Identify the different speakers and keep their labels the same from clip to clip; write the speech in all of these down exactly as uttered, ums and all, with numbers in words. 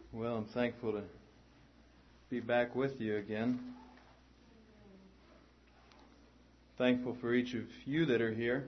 Speaker 1: Well, I'm thankful to be back with you again. Thankful for each of you that are here.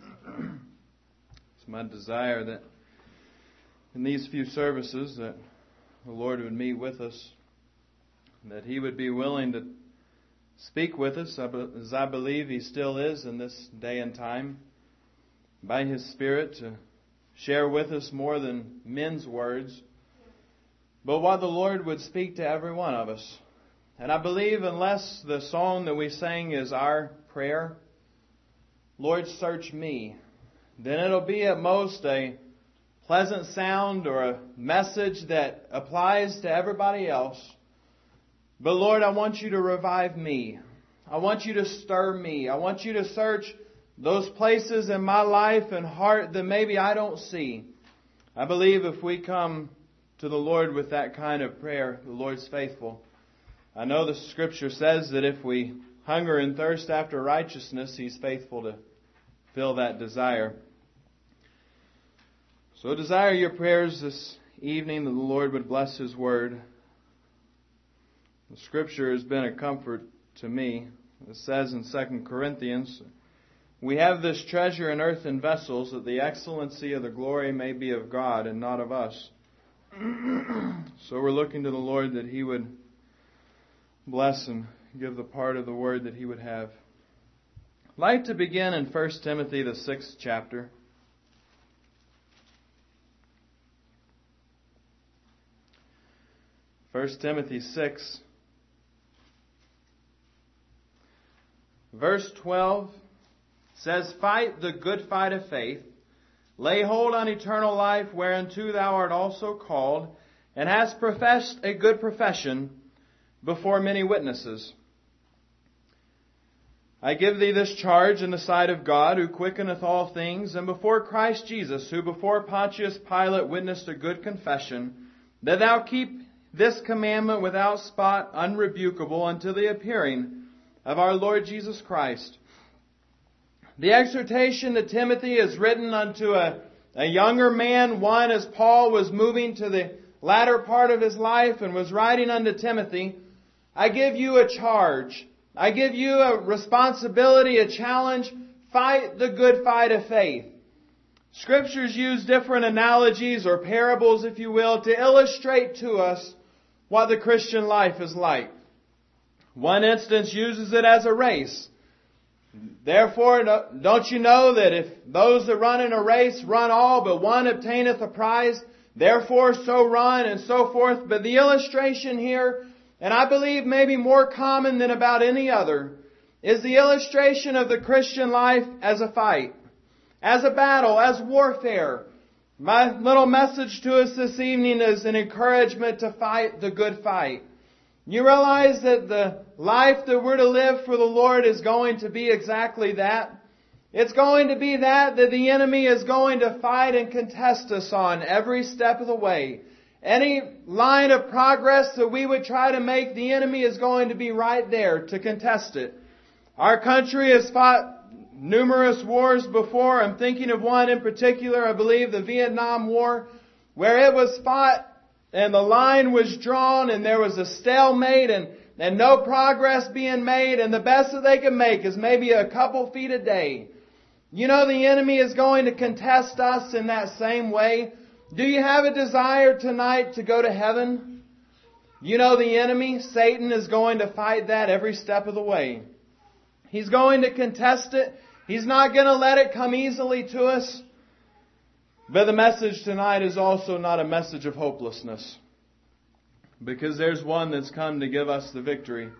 Speaker 1: It's my desire that in these few services that the Lord would meet with us, that He would be willing to speak with us, as I believe He still is in this day and time, by His Spirit to share with us more than men's words, but what the Lord would speak to every one of us. And I believe unless the song that we sang is our prayer, Lord, search me, then it'll be at most a pleasant sound or a message that applies to everybody else. But Lord, I want you to revive me. I want you to stir me. I want you to search those places in my life and heart that maybe I don't see. I believe if we come to the Lord with that kind of prayer, the Lord's faithful. I know the Scripture says that if we hunger and thirst after righteousness, He's faithful to fill that desire. So desire your prayers this evening that the Lord would bless His Word. The Scripture has been a comfort to me. It says in Second Corinthians, we have this treasure in earthen vessels, that the excellency of the glory may be of God and not of us. So we're looking to the Lord that He would bless and give the part of the Word that He would have. I'd like to begin in First Timothy, the sixth chapter. First Timothy six, verse twelve says, fight the good fight of faith. Lay hold on eternal life, whereunto thou art also called, and hast professed a good profession before many witnesses. I give thee this charge in the sight of God, who quickeneth all things, and before Christ Jesus, who before Pontius Pilate witnessed a good confession, that thou keep this commandment without spot, unrebukable, until the appearing of our Lord Jesus Christ. The exhortation to Timothy is written unto a, a younger man, one as Paul was moving to the latter part of his life and was writing unto Timothy. I give you a charge. I give you a responsibility, a challenge. Fight the good fight of faith. Scriptures use different analogies or parables, if you will, to illustrate to us what the Christian life is like. One instance uses it as a race. Therefore, don't you know that if those that run in a race run all, but one obtaineth a prize, therefore so run, and so forth. But the illustration here, and I believe maybe more common than about any other, is the illustration of the Christian life as a fight, as a battle, as warfare. My little message to us this evening is an encouragement to fight the good fight. You realize that the life that we're to live for the Lord is going to be exactly that. It's going to be that that the enemy is going to fight and contest us on every step of the way. Any line of progress that we would try to make, the enemy is going to be right there to contest it. Our country has fought numerous wars before. I'm thinking of one in particular, I believe the Vietnam War, where it was fought and the line was drawn and there was a stalemate and, and no progress being made, and the best that they can make is maybe a couple feet a day. You know the enemy is going to contest us in that same way. Do you have a desire tonight to go to heaven? You know the enemy, Satan, is going to fight that every step of the way. He's going to contest it. He's not going to let it come easily to us. But the message tonight is also not a message of hopelessness, because there's one that's come to give us the victory.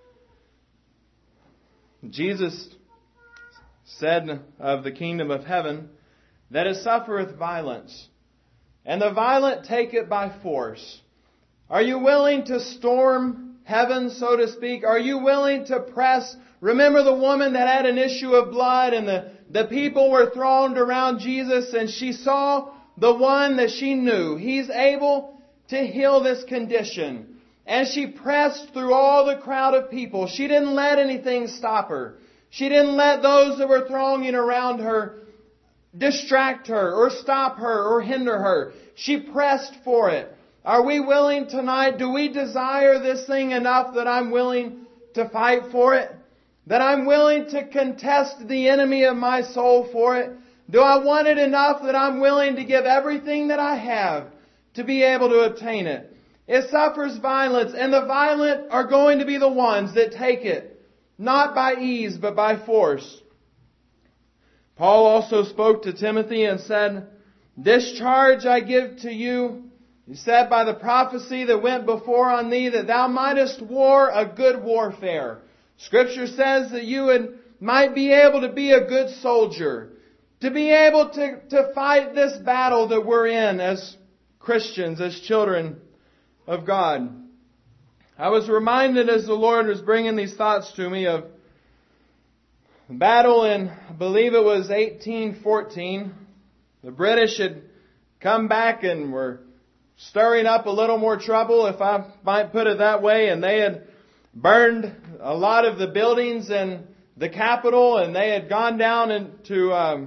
Speaker 1: Jesus said of the kingdom of heaven that it suffereth violence, and the violent take it by force. Are you willing to storm heaven, so to speak? Are you willing to press? Remember the woman that had an issue of blood, and the, the people were thronged around Jesus, and she saw the one that she knew. He's able to heal this condition. And she pressed through all the crowd of people. She didn't let anything stop her. She didn't let those that were thronging around her distract her or stop her or hinder her. She pressed for it. Are we willing tonight? Do we desire this thing enough that I'm willing to fight for it? That I'm willing to contest the enemy of my soul for it? Do I want it enough that I'm willing to give everything that I have to be able to obtain it? It suffers violence, and the violent are going to be the ones that take it, not by ease, but by force. Paul also spoke to Timothy and said, "This charge I give to you," he said, "by the prophecy that went before on thee, that thou mightest war a good warfare." Scripture says that you would, might be able to be a good soldier, to be able to, to fight this battle that we're in as Christians, as children of God. I was reminded as the Lord was bringing these thoughts to me of a battle in, I believe it was eighteen fourteen. The British had come back and were stirring up a little more trouble, if I might put it that way, and they had burned a lot of the buildings in the capital, and they had gone down into um,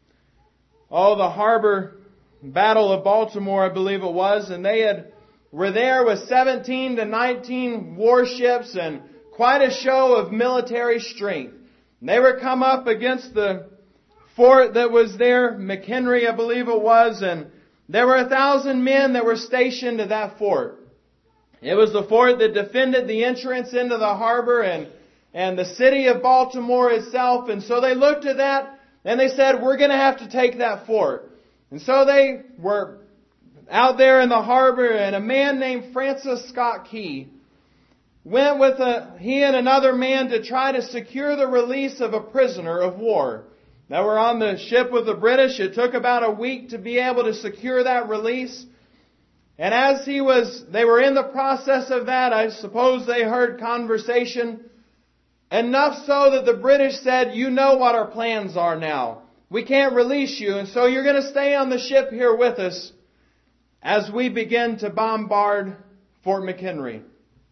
Speaker 1: all the harbor battle of Baltimore, I believe it was, and they had were there with seventeen to nineteen warships and quite a show of military strength. And they were come up against the fort that was there, McHenry, I believe it was, and there were a thousand men that were stationed at that fort. It was the fort that defended the entrance into the harbor and, and the city of Baltimore itself. And so they looked at that and they said, we're going to have to take that fort. And so they were out there in the harbor, and a man named Francis Scott Key went with a, he and another man to try to secure the release of a prisoner of war. They were on the ship with the British. It took about a week to be able to secure that release. And as he was, they were in the process of that, I suppose they heard conversation. Enough so that the British said, you know what our plans are now. We can't release you, and so you're going to stay on the ship here with us as we begin to bombard Fort McHenry.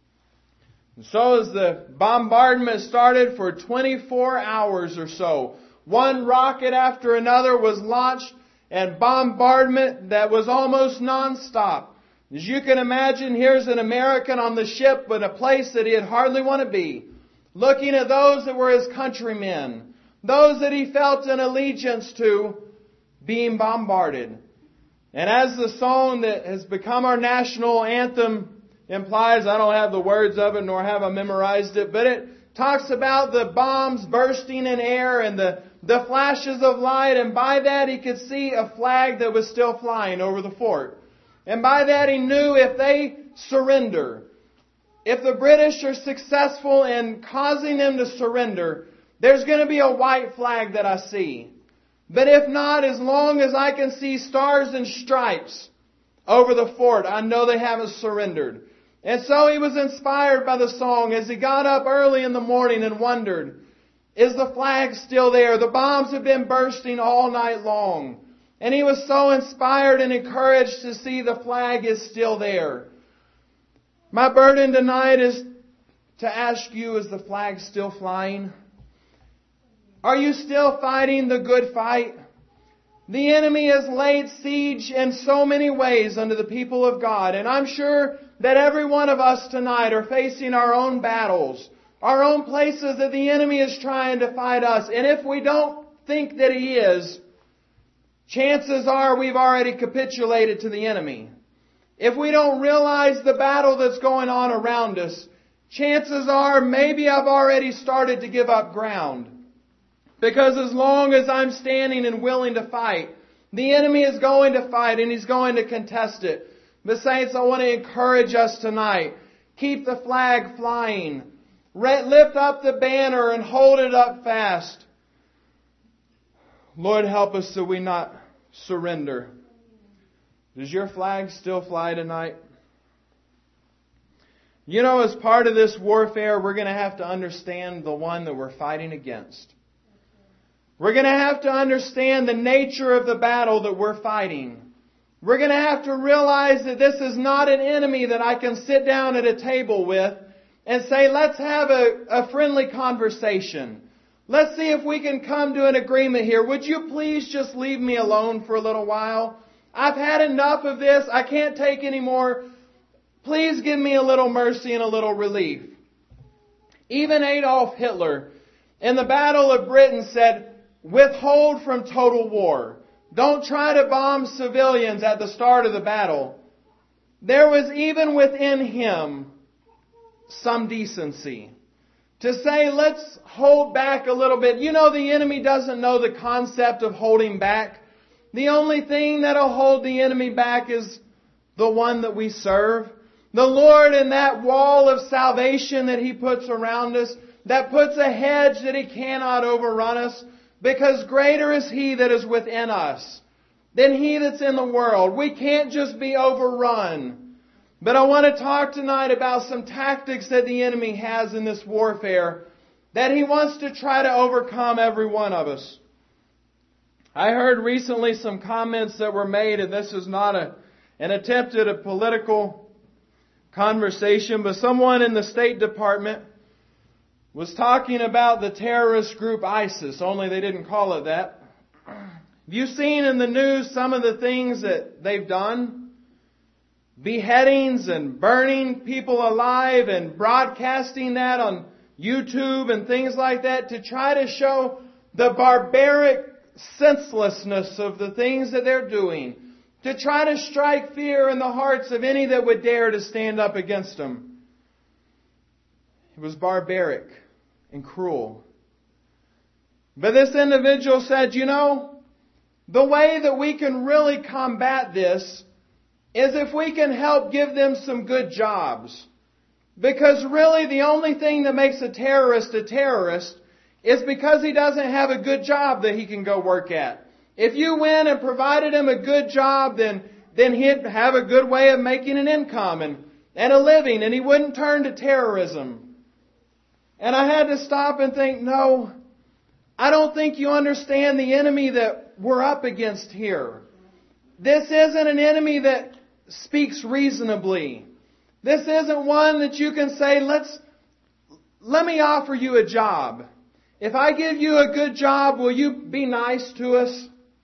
Speaker 1: And so as the bombardment started for twenty-four hours or so, one rocket after another was launched, and bombardment that was almost nonstop. As you can imagine, here's an American on the ship in a place that he'd hardly want to be, looking at those that were his countrymen, those that he felt an allegiance to, being bombarded. And as the song that has become our national anthem implies, I don't have the words of it nor have I memorized it, but it talks about the bombs bursting in air and the, the flashes of light, and by that he could see a flag that was still flying over the fort. And by that he knew if they surrender, if the British are successful in causing them to surrender, there's going to be a white flag that I see. But if not, as long as I can see stars and stripes over the fort, I know they haven't surrendered. And so he was inspired by the song as he got up early in the morning and wondered, is the flag still there? The bombs have been bursting all night long. And he was so inspired and encouraged to see the flag is still there. My burden tonight is to ask you, is the flag still flying? Are you still fighting the good fight? The enemy has laid siege in so many ways unto the people of God. And I'm sure that every one of us tonight are facing our own battles, our own places that the enemy is trying to fight us. And if we don't think that he is, chances are we've already capitulated to the enemy. If we don't realize the battle that's going on around us, chances are maybe I've already started to give up ground. Because as long as I'm standing and willing to fight, the enemy is going to fight and he's going to contest it. But saints, I want to encourage us tonight. Keep the flag flying. Lift up the banner and hold it up fast. Lord, help us so we not surrender. Does your flag still fly tonight? You know, as part of this warfare, we're going to have to understand the one that we're fighting against. We're going to have to understand the nature of the battle that we're fighting. We're going to have to realize that this is not an enemy that I can sit down at a table with and say, let's have a, a friendly conversation. Let's see if we can come to an agreement here. Would you please just leave me alone for a little while? I've had enough of this. I can't take any more. Please give me a little mercy and a little relief. Even Adolf Hitler, in the Battle of Britain, said, withhold from total war. Don't try to bomb civilians at the start of the battle. There was even within him some decency. To say, let's hold back a little bit. You know, the enemy doesn't know the concept of holding back. The only thing that'll hold the enemy back is the one that we serve. The Lord, and that wall of salvation that He puts around us, that puts a hedge that He cannot overrun us, because greater is He that is within us than he that's in the world. We can't just be overrun. But I want to talk tonight about some tactics that the enemy has in this warfare that he wants to try to overcome every one of us. I heard recently some comments that were made, and this is not a, an attempt at a political conversation, but someone in the State Department was talking about the terrorist group ISIS, only they didn't call it that. Have you seen in the news some of the things that they've done? Beheadings and burning people alive and broadcasting that on YouTube and things like that to try to show the barbaric senselessness of the things that they're doing, to try to strike fear in the hearts of any that would dare to stand up against them. It was barbaric and cruel. But this individual said, you know, the way that we can really combat this is if we can help give them some good jobs. Because really the only thing that makes a terrorist a terrorist is because he doesn't have a good job that he can go work at. If you went and provided him a good job, then, then he'd have a good way of making an income and, and a living, and he wouldn't turn to terrorism. And I had to stop and think, no, I don't think you understand the enemy that we're up against here. This isn't an enemy that speaks reasonably. This isn't one that you can say, let's, let me offer you a job. If I give you a good job, will you be nice to us?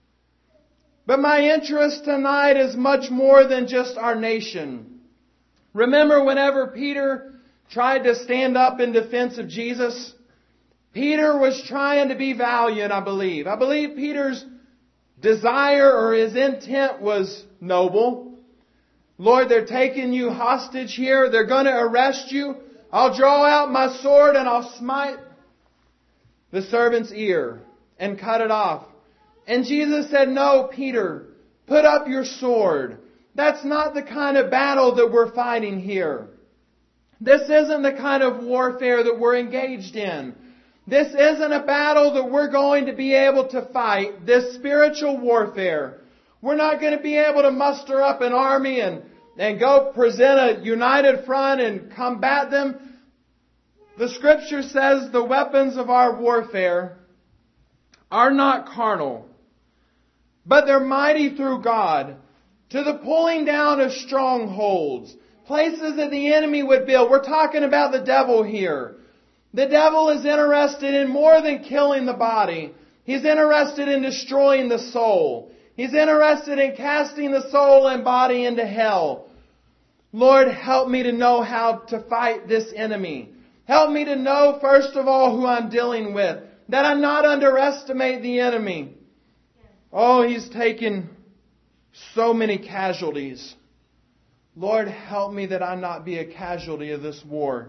Speaker 1: But my interest tonight is much more than just our nation. Remember whenever Peter tried to stand up in defense of Jesus? Peter was trying to be valiant, I believe. I believe Peter's desire or his intent was noble. Lord, they're taking you hostage here. They're going to arrest you. I'll draw out my sword and I'll smite the servant's ear and cut it off. And Jesus said, no, Peter, put up your sword. That's not the kind of battle that we're fighting here. This isn't the kind of warfare that we're engaged in. This isn't a battle that we're going to be able to fight, this spiritual warfare. We're not going to be able to muster up an army and, and go present a united front and combat them. The Scripture says the weapons of our warfare are not carnal, but they're mighty through God to the pulling down of strongholds, places that the enemy would build. We're talking about the devil here. The devil is interested in more than killing the body. He's interested in destroying the soul. He's interested in casting the soul and body into hell. Lord, help me to know how to fight this enemy. Help me to know, first of all, who I'm dealing with. That I not underestimate the enemy. Oh, he's taken so many casualties. Lord, help me that I not be a casualty of this war.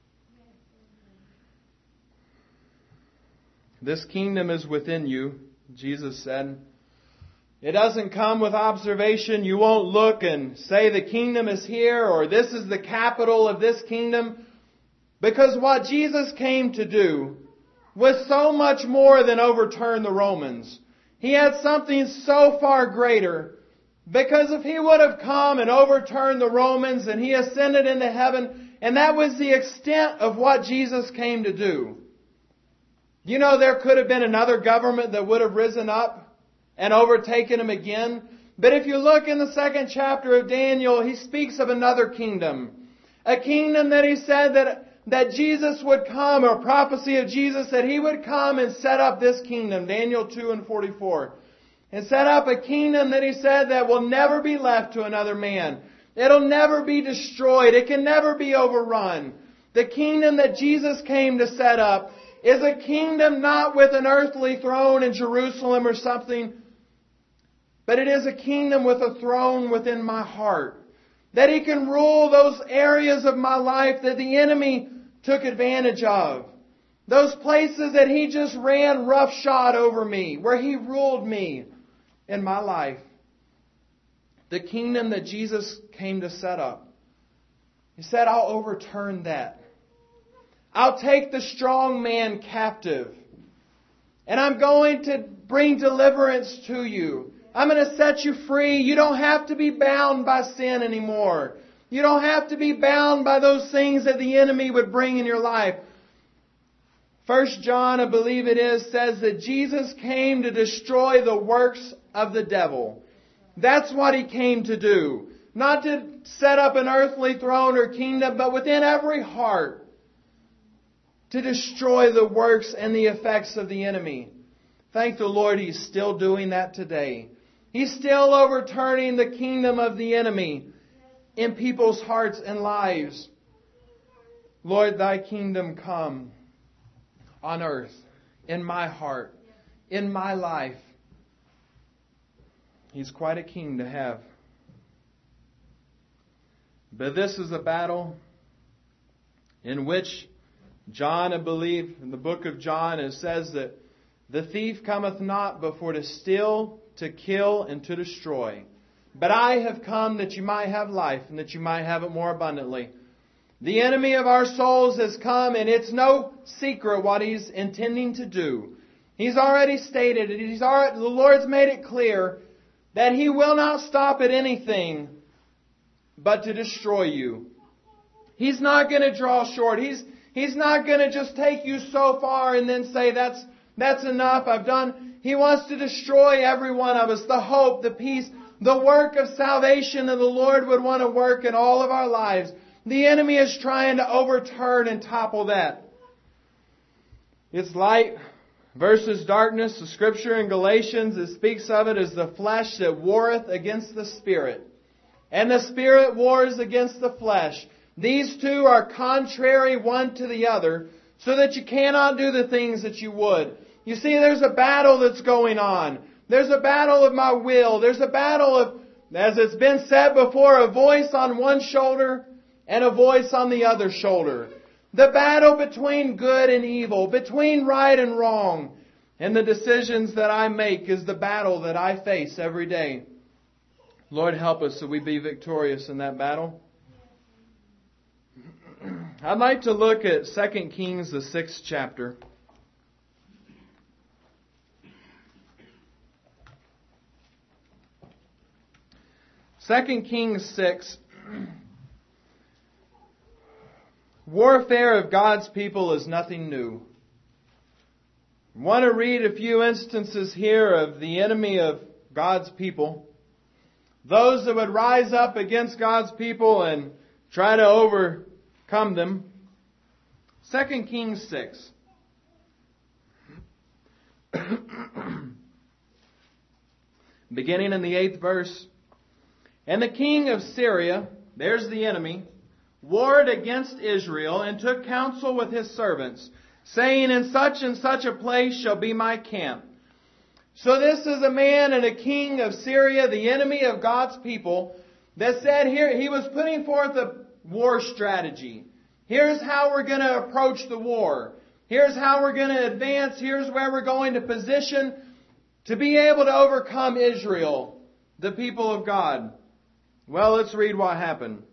Speaker 1: This kingdom is within you, Jesus said. It doesn't come with observation. You won't look and say the kingdom is here or this is the capital of this kingdom. Because what Jesus came to do was so much more than overturn the Romans. He had something so far greater. Because if He would have come and overturned the Romans and He ascended into heaven, and that was the extent of what Jesus came to do. You know, there could have been another government that would have risen up and overtaken Him again. But if you look in the second chapter of Daniel, he speaks of another kingdom. A kingdom that he said that that Jesus would come, or prophecy of Jesus that He would come and set up this kingdom. Daniel two and forty-four. and set up a kingdom that He said that will never be left to another man. It'll never be destroyed. It can never be overrun. The kingdom that Jesus came to set up is a kingdom not with an earthly throne in Jerusalem or something, but it is a kingdom with a throne within my heart. That He can rule those areas of my life that the enemy took advantage of. Those places that He just ran roughshod over me, where He ruled me in my life. The kingdom that Jesus came to set up. He said, I'll overturn that. I'll take the strong man captive. And I'm going to bring deliverance to you. I'm going to set you free. You don't have to be bound by sin anymore. You don't have to be bound by those things that the enemy would bring in your life. First John, I believe it is, says that Jesus came to destroy the works of the devil. That's what He came to do. Not to set up an earthly throne or kingdom, but within every heart to destroy the works and the effects of the enemy. Thank the Lord, He's still doing that today. He's still overturning the kingdom of the enemy in people's hearts and lives. Lord, Thy kingdom come on earth, in my heart, in my life. He's quite a king to have. But this is a battle in which John, I believe, in the book of John, it says that the thief cometh not before to steal, to kill, and to destroy. But I have come that you might have life, and that you might have it more abundantly. The enemy of our souls has come, and it's no secret what he's intending to do. He's already stated it. He's already, the Lord's made it clear that He will not stop at anything but to destroy you. He's not going to draw short. He's He's not going to just take you so far and then say, that's that's enough, I've done. He wants to destroy every one of us. The hope, the peace, the work of salvation that the Lord would want to work in all of our lives. The enemy is trying to overturn and topple that. It's light versus darkness. The Scripture in Galatians, it speaks of it as the flesh that warreth against the Spirit. And the Spirit wars against the flesh. These two are contrary one to the other, so that you cannot do the things that you would. You see, there's a battle that's going on. There's a battle of my will. There's a battle of, as it's been said before, a voice on one shoulder and a voice on the other shoulder. The battle between good and evil, between right and wrong. And the decisions that I make is the battle that I face every day. Lord, help us so we be victorious in that battle. I'd like to look at Second Kings, the sixth chapter. Second Kings six. Warfare of God's people is nothing new. I want to read a few instances here of the enemy of God's people. Those that would rise up against God's people and try to overcome them. Second Kings six. Beginning in the eighth verse. And the king of Syria, there's the enemy, warred against Israel and took counsel with his servants, saying, in such and such a place shall be my camp. So this is a man and a king of Syria, the enemy of God's people, that said here, he was putting forth a war strategy. Here's how we're going to approach the war. Here's how we're going to advance. Here's where we're going to position to be able to overcome Israel, the people of God. Well, let's read what happened.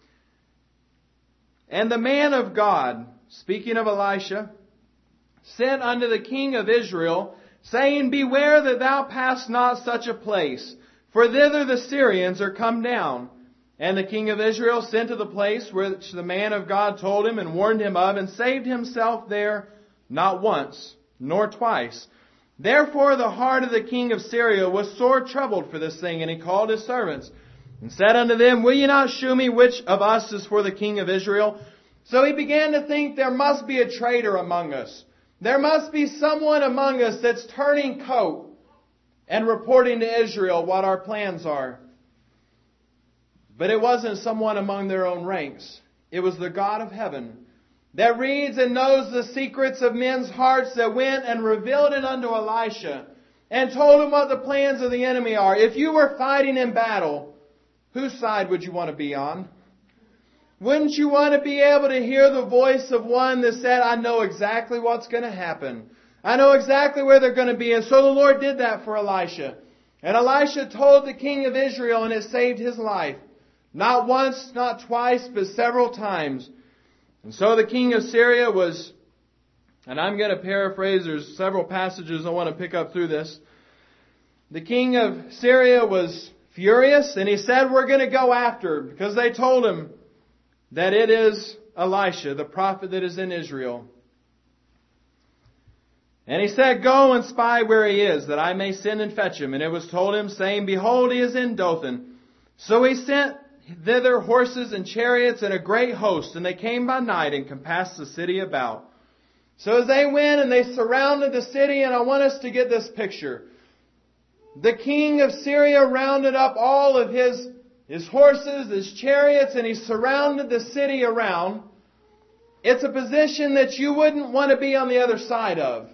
Speaker 1: And the man of God, speaking of Elisha, sent unto the king of Israel, saying, beware that thou pass not such a place, for thither the Syrians are come down. And the king of Israel sent to the place which the man of God told him and warned him of, and saved himself there not once, nor twice. Therefore the heart of the king of Syria was sore troubled for this thing, and he called his servants, and said unto them, will ye not shew me which of us is for the king of Israel? So he began to think there must be a traitor among us. There must be someone among us that's turning coat. and reporting to Israel what our plans are. But it wasn't someone among their own ranks. It was the God of heaven that reads and knows the secrets of men's hearts, that went and revealed it unto Elisha and told him what the plans of the enemy are. If you were fighting in battle, whose side would you want to be on? Wouldn't you want to be able to hear the voice of one that said, I know exactly what's going to happen. I know exactly where they're going to be. And so the Lord did that for Elisha. And Elisha told the king of Israel, and it saved his life. Not once, not twice, but several times. And so the king of Syria was, and I'm going to paraphrase, there's several passages I want to pick up through this. The king of Syria was furious, and he said, we're going to go after, because they told him that it is Elisha, the prophet that is in Israel. And he said, go and spy where he is, that I may send and fetch him. And it was told him, saying, behold, he is in Dothan. So he sent thither horses and chariots and a great host, and they came by night and compassed the city about. So as they went and they surrounded the city, and I want us to get this picture. The king of Syria rounded up all of his, his horses, his chariots, and he surrounded the city around. It's a position that you wouldn't want to be on the other side of.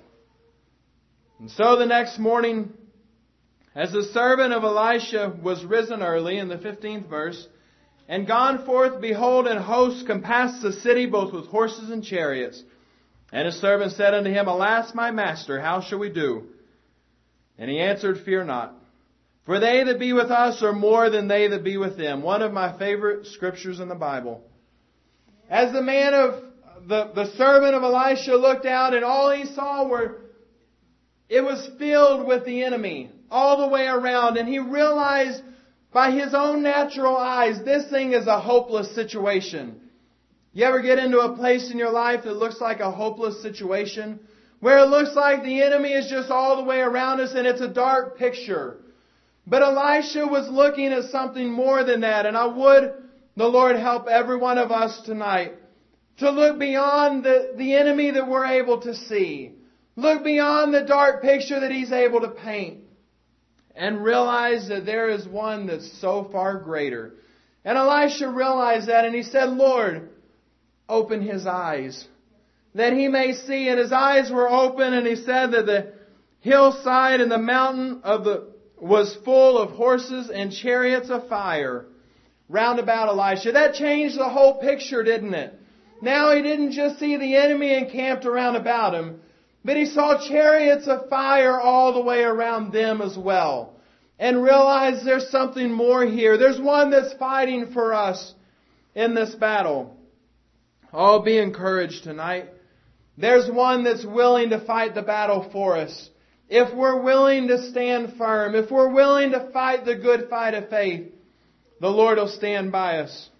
Speaker 1: And so the next morning, as the servant of Elisha was risen early, in the fifteenth verse, and gone forth, behold, an host compassed the city, both with horses and chariots. And his servant said unto him, alas, my master, how shall we do? And he answered, fear not. For they that be with us are more than they that be with them. One of my favorite scriptures in the Bible. As the man of, the, the servant of Elisha looked out, and all he saw were, it was filled with the enemy all the way around. And he realized by his own natural eyes, this thing is a hopeless situation. You ever get into a place in your life that looks like a hopeless situation? Where it looks like the enemy is just all the way around us and it's a dark picture. But Elisha was looking at something more than that. And I would, the Lord help every one of us tonight to look beyond the, the enemy that we're able to see. Look beyond the dark picture that he's able to paint. And realize that there is one that's so far greater. And Elisha realized that, and he said, Lord, open his eyes, that he may see. And his eyes were open, and he said that the hillside and the mountain of the was full of horses and chariots of fire round about Elisha. That changed the whole picture, didn't it? Now he didn't just see the enemy encamped around about him, but he saw chariots of fire all the way around them as well. And realized there's something more here. There's one that's fighting for us in this battle. Oh, be encouraged tonight. There's one that's willing to fight the battle for us. If we're willing to stand firm, if we're willing to fight the good fight of faith, the Lord will stand by us.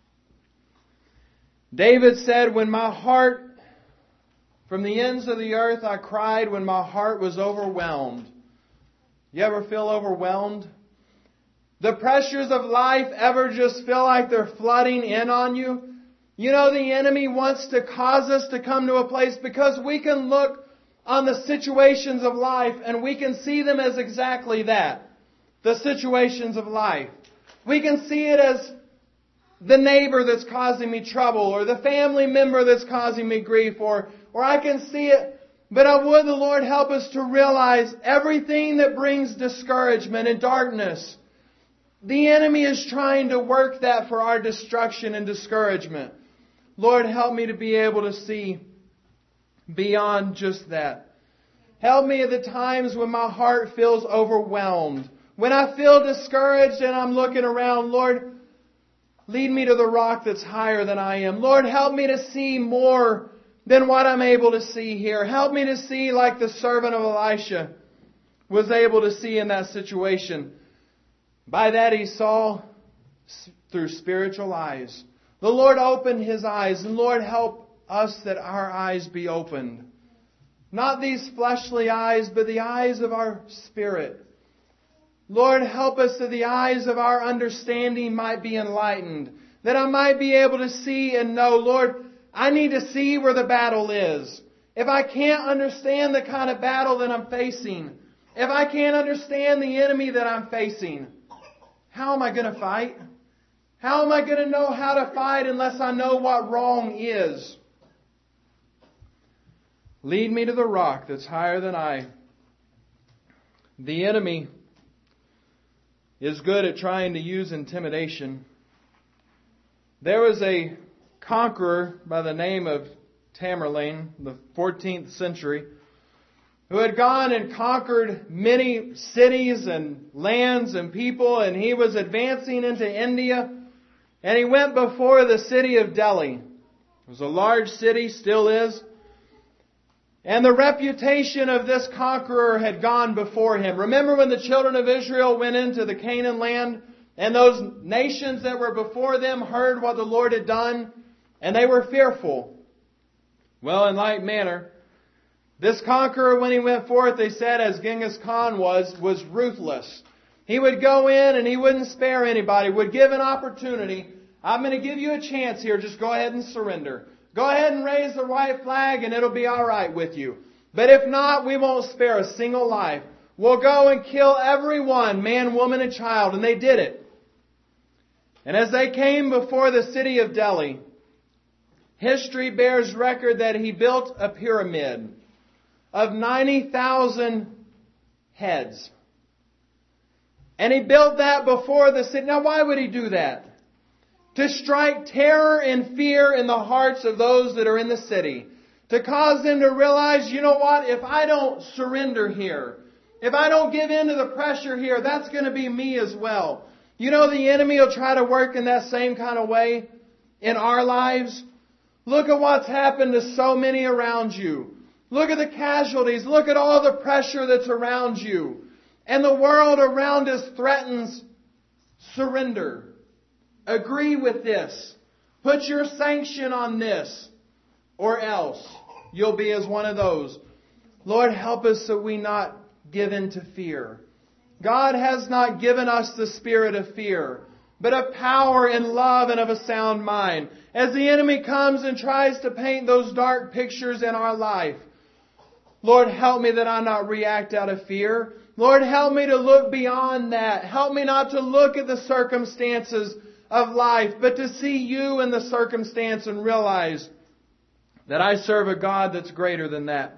Speaker 1: David said, when my heart, from the ends of the earth I cried when my heart was overwhelmed. You ever feel overwhelmed? The pressures of life ever just feel like they're flooding in on you? You know, the enemy wants to cause us to come to a place because we can look on the situations of life and we can see them as exactly that. The situations of life. We can see it as the neighbor that's causing me trouble, or the family member that's causing me grief, or, or I can see it. But I would the Lord help us to realize everything that brings discouragement and darkness. The enemy is trying to work that for our destruction and discouragement. Lord, help me to be able to see beyond just that. Help me at the times when my heart feels overwhelmed. When I feel discouraged and I'm looking around, Lord, lead me to the rock that's higher than I am. Lord, help me to see more than what I'm able to see here. Help me to see like the servant of Elisha was able to see in that situation. By that he saw through spiritual eyes. The Lord opened his eyes, and Lord, help us that our eyes be opened. Not these fleshly eyes, but the eyes of our spirit. Lord, help us that the eyes of our understanding might be enlightened. That I might be able to see and know, Lord, I need to see where the battle is. If I can't understand the kind of battle that I'm facing, If I can't understand the enemy that I'm facing, how am I going to fight? How am I going to know how to fight unless I know what wrong is? Lead me to the rock that's higher than I. The enemy is good at trying to use intimidation. There was a conqueror by the name of Tamerlane, in the fourteenth century, who had gone and conquered many cities and lands and people, and he was advancing into India, and he went before the city of Delhi. It was a large city, still is. And the reputation of this conqueror had gone before him. Remember when the children of Israel went into the Canaan land, and those nations that were before them heard what the Lord had done, and they were fearful. Well, in like manner, this conqueror, when he went forth, they said, as Genghis Khan was, was ruthless. He would go in and he wouldn't spare anybody, would give an opportunity. I'm going to give you a chance here, just go ahead and surrender. Go ahead and raise the white flag and it'll be all right with you. But if not, we won't spare a single life. We'll go and kill everyone, man, woman, and child. And they did it. And as they came before the city of Delhi, history bears record that he built a pyramid of ninety thousand heads. And he built that before the city. Now, why would he do that? To strike terror and fear in the hearts of those that are in the city. To cause them to realize, you know what, if I don't surrender here, if I don't give in to the pressure here, that's going to be me as well. You know, the enemy will try to work in that same kind of way in our lives. Look at what's happened to so many around you. Look at the casualties. Look at all the pressure that's around you. And the world around us threatens surrender. Agree with this. Put your sanction on this. Or else you'll be as one of those. Lord, help us so we not give in to fear. God has not given us the spirit of fear, but of power and love and of a sound mind. As the enemy comes and tries to paint those dark pictures in our life, Lord, help me that I not react out of fear. Lord, help me to look beyond that. Help me not to look at the circumstances of life, but to see you in the circumstance and realize that I serve a God that's greater than that.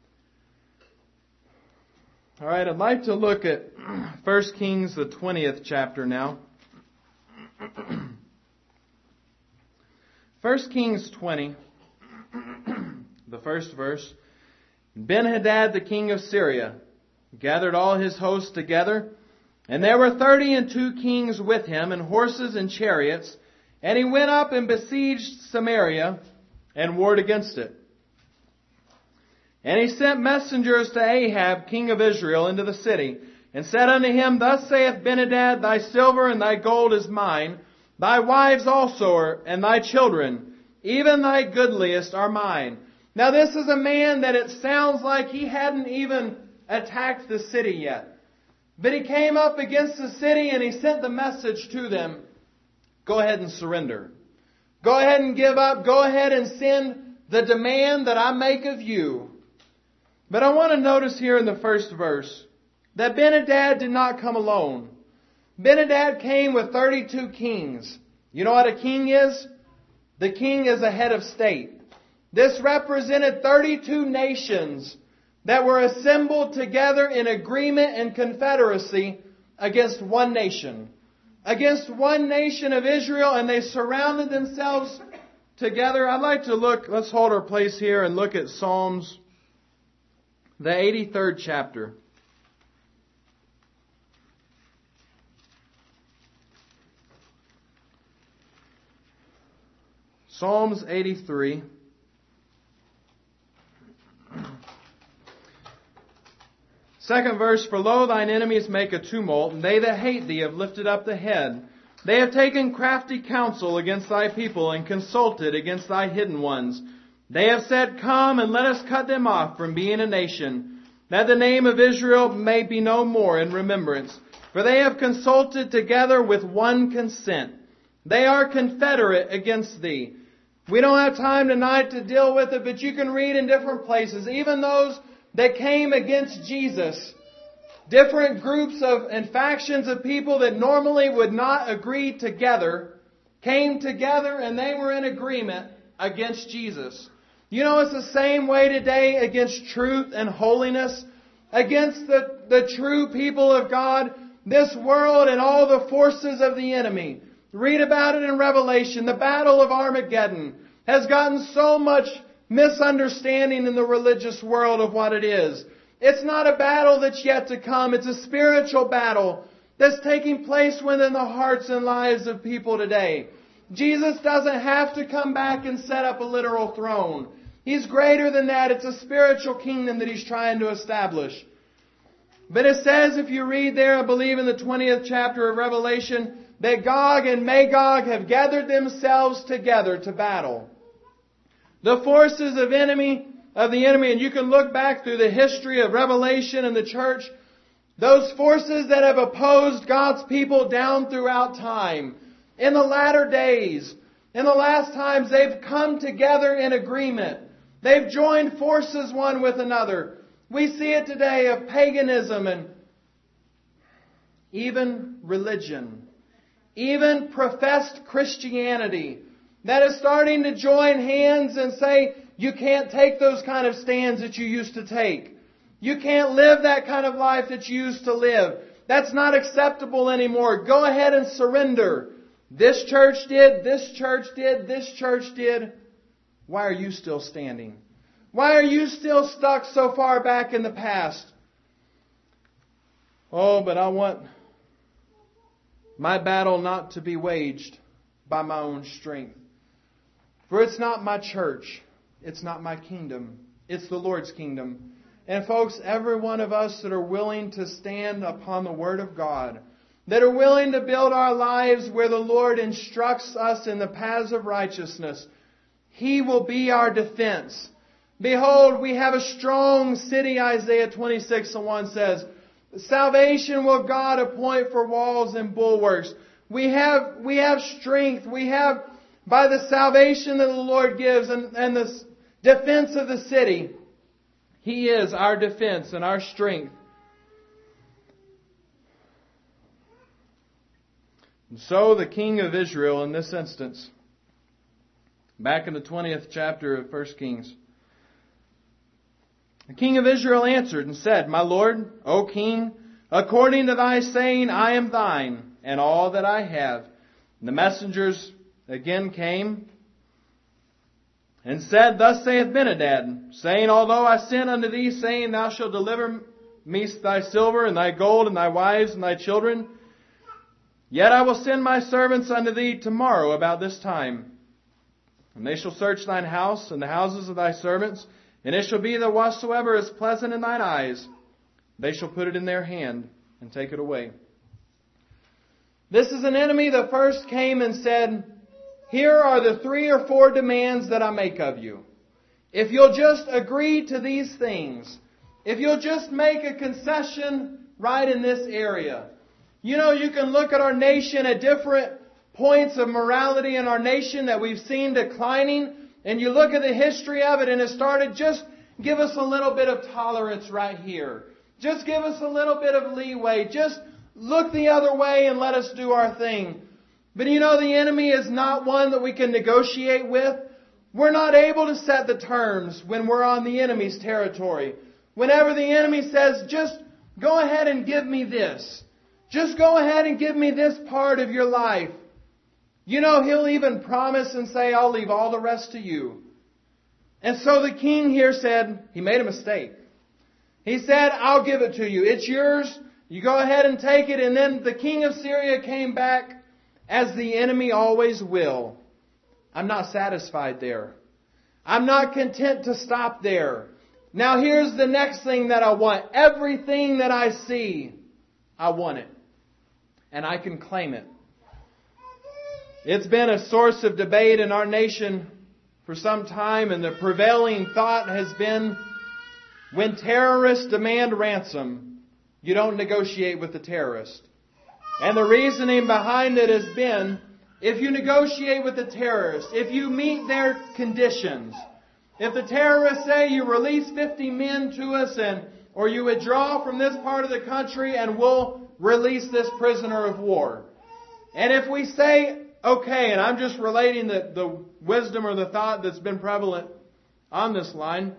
Speaker 1: All right, I'd like to look at First Kings, the twentieth chapter now. First Kings twenty, the first verse. Ben-Hadad, the king of Syria, gathered all his hosts together, and there were thirty and two kings with him, and horses and chariots, and he went up and besieged Samaria and warred against it. And he sent messengers to Ahab, king of Israel, into the city, and said unto him, Thus saith Ben-Hadad, Thy silver and thy gold is mine, thy wives also are, and thy children, even thy goodliest are mine. Now this is a man that it sounds like he hadn't even attacked the city yet. But he came up against the city and he sent the message to them, go ahead and surrender. Go ahead and give up. Go ahead and send the demand that I make of you. But I want to notice here in the first verse that Ben-Hadad did not come alone. Ben-Hadad came with thirty-two kings. You know what a king is? The king is a head of state. This represented thirty-two nations that were assembled together in agreement and confederacy against one nation. Against one nation of Israel, and they surrounded themselves together. I'd like to look, let's hold our place here and look at Psalms, the eighty-third chapter. Psalms eighty-three. Second verse, For lo, thine enemies make a tumult, and they that hate thee have lifted up the head. They have taken crafty counsel against thy people, and consulted against thy hidden ones. They have said, Come, and let us cut them off from being a nation, that the name of Israel may be no more in remembrance. For they have consulted together with one consent. They are confederate against thee. We don't have time tonight to deal with it, but you can read in different places, even those that came against Jesus, Different groups of and factions of people that normally would not agree together came together and they were in agreement against Jesus. You know, it's the same way today against truth and holiness, against the, the true people of God, this world and all the forces of the enemy. Read about it in Revelation. The battle of Armageddon has gotten so much misunderstanding in the religious world of what it is. It's not a battle that's yet to come. It's a spiritual battle that's taking place within the hearts and lives of people today. Jesus doesn't have to come back and set up a literal throne. He's greater than that. It's a spiritual kingdom that He's trying to establish. But it says, if you read there, I believe in the twentieth chapter of Revelation, that Gog and Magog have gathered themselves together to battle. The forces of enemy, of the enemy, and you can look back through the history of Revelation and the church, those forces that have opposed God's people down throughout time, in the latter days, in the last times, they've come together in agreement. They've joined forces one with another. We see it today of paganism and even religion, even professed Christianity that is starting to join hands and say, you can't take those kind of stands that you used to take. You can't live that kind of life that you used to live. That's not acceptable anymore. Go ahead and surrender. This church did, this church did, this church did. Why are you still standing? Why are you still stuck so far back in the past? Oh, but I want my battle not to be waged by my own strength. For it's not my church. It's not my kingdom. It's the Lord's kingdom. And folks, every one of us that are willing to stand upon the Word of God, that are willing to build our lives where the Lord instructs us in the paths of righteousness, He will be our defense. Behold, we have a strong city, Isaiah twenty-six and one says. Salvation will God appoint for walls and bulwarks. We have, we have strength. We have, by the salvation that the Lord gives and, and the defense of the city, He is our defense and our strength. And so the king of Israel in this instance, back in the twentieth chapter of First Kings, the king of Israel answered and said, My Lord, O king, according to thy saying, I am thine, and all that I have. And the messengers again came and said, Thus saith Benhadad, saying, Although I sent unto thee, saying, Thou shalt deliver me thy silver and thy gold and thy wives and thy children, yet I will send my servants unto thee tomorrow about this time. And they shall search thine house and the houses of thy servants, and it shall be that whatsoever is pleasant in thine eyes, they shall put it in their hand and take it away. This is an enemy that first came and said, Here are the three or four demands that I make of you. If you'll just agree to these things, if you'll just make a concession right in this area. You know, you can look at our nation at different points of morality in our nation that we've seen declining, and you look at the history of it and it started, just give us a little bit of tolerance right here. Just give us a little bit of leeway. Just look the other way and let us do our thing. But you know, the enemy is not one that we can negotiate with. We're not able to set the terms when we're on the enemy's territory. Whenever the enemy says, just go ahead and give me this. Just go ahead and give me this part of your life. You know, he'll even promise and say, I'll leave all the rest to you. And so the king here said, he made a mistake. He said, I'll give it to you. It's yours. You go ahead and take it. And then the king of Syria came back, as the enemy always will. I'm not satisfied there. I'm not content to stop there. Now here's the next thing that I want. Everything that I see, I want it. And I can claim it. It's been a source of debate in our nation for some time, and the prevailing thought has been, when terrorists demand ransom, you don't negotiate with the terrorist. And the reasoning behind it has been, if you negotiate with the terrorists, if you meet their conditions, if the terrorists say you release fifty men to us and or you withdraw from this part of the country and we'll release this prisoner of war. And if we say, okay, and I'm just relating the, the wisdom or the thought that's been prevalent on this line,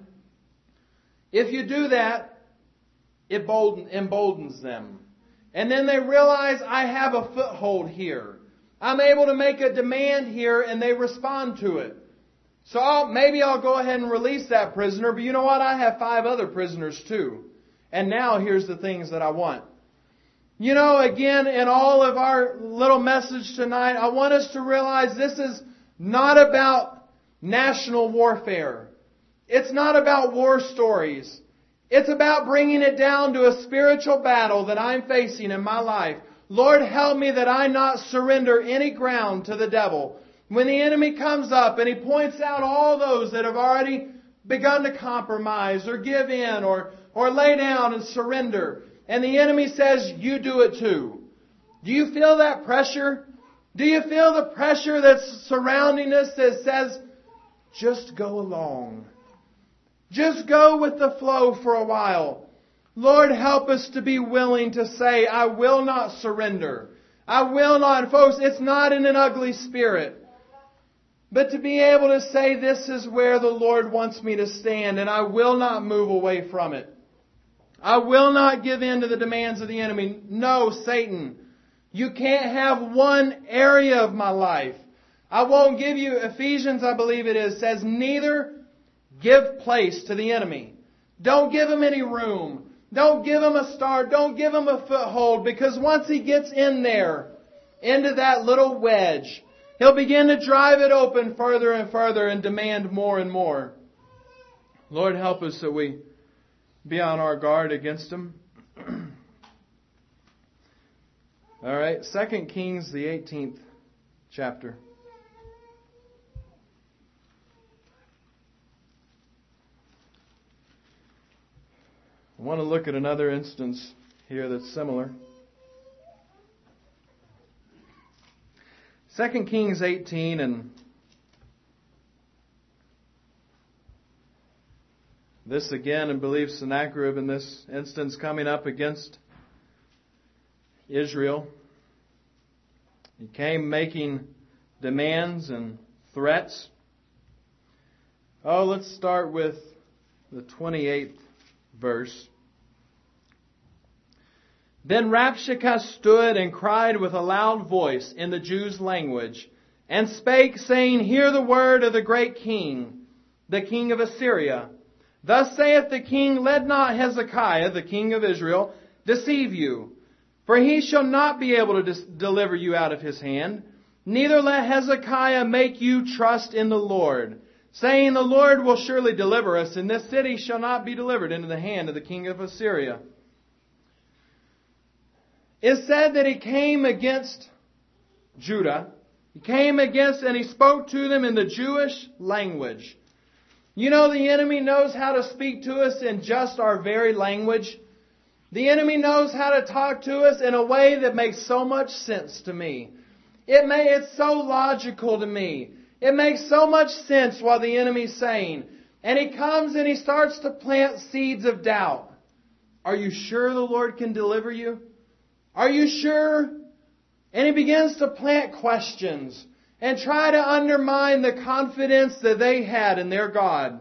Speaker 1: if you do that, it emboldens them. And then they realize, I have a foothold here. I'm able to make a demand here, and they respond to it. So I'll, maybe I'll go ahead and release that prisoner, but you know what? I have five other prisoners too. And now here's the things that I want. You know, again, in all of our little message tonight, I want us to realize this is not about national warfare. It's not about war stories. It's about bringing it down to a spiritual battle that I'm facing in my life. Lord, help me that I not surrender any ground to the devil. When the enemy comes up and he points out all those that have already begun to compromise or give in or, or lay down and surrender, and the enemy says, you do it too. Do you feel that pressure? Do you feel the pressure that's surrounding us that says, just go along. Just go with the flow for a while. Lord, help us to be willing to say, I will not surrender. I will not. Folks, it's not in an ugly spirit. But to be able to say, this is where the Lord wants me to stand, and I will not move away from it. I will not give in to the demands of the enemy. No, Satan, you can't have one area of my life. I won't give you, Ephesians, I believe it is, says, neither give place to the enemy. Don't give him any room. Don't give him a start. Don't give him a foothold, because once he gets in there, into that little wedge, he'll begin to drive it open further and further and demand more and more. Lord, help us that we be on our guard against him. All right, Second Kings, the eighteenth chapter. I want to look at another instance here that's similar. Second Kings eighteen, and this again, I believe Sennacherib in this instance coming up against Israel. He came making demands and threats. Oh, let's start with the twenty-eighth verse. Then Rabshakeh stood and cried with a loud voice in the Jews' language, and spake, saying, Hear the word of the great king, the king of Assyria. Thus saith the king, Let not Hezekiah, the king of Israel, deceive you, for he shall not be able to dis- deliver you out of his hand. Neither let Hezekiah make you trust in the Lord, saying, The Lord will surely deliver us, and this city shall not be delivered into the hand of the king of Assyria. It said that he came against Judah. He came against and he spoke to them in the Jewish language. You know, the enemy knows how to speak to us in just our very language. The enemy knows how to talk to us in a way that makes so much sense to me. It may, it's so logical to me. It makes so much sense what the enemy's saying. And he comes and he starts to plant seeds of doubt. Are you sure the Lord can deliver you? Are you sure? And he begins to plant questions and try to undermine the confidence that they had in their God.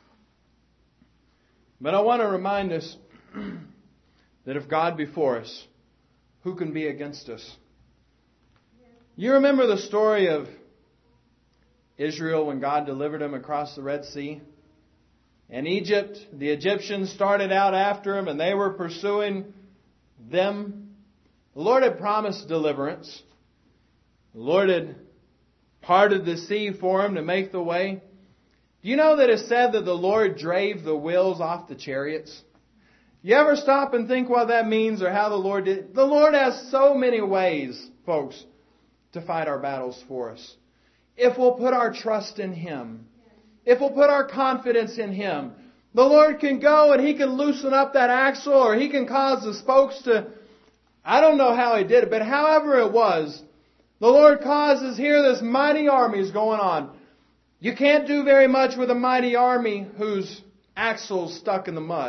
Speaker 1: But I want to remind us that if God be for us, who can be against us? You remember the story of Israel when God delivered them across the Red Sea? And Egypt, the Egyptians started out after them and they were pursuing them. The Lord had promised deliverance. The Lord had parted the sea for them to make the way. Do you know that it's said that the Lord drave the wheels off the chariots? You ever stop and think what that means or how the Lord did? The Lord has so many ways, folks, to fight our battles for us. If we'll put our trust in Him. If we'll put our confidence in Him. The Lord can go and He can loosen up that axle, or He can cause the spokes to... I don't know how He did it, but however it was, the Lord causes here this mighty army is going on. You can't do very much with a mighty army whose axle's stuck in the mud.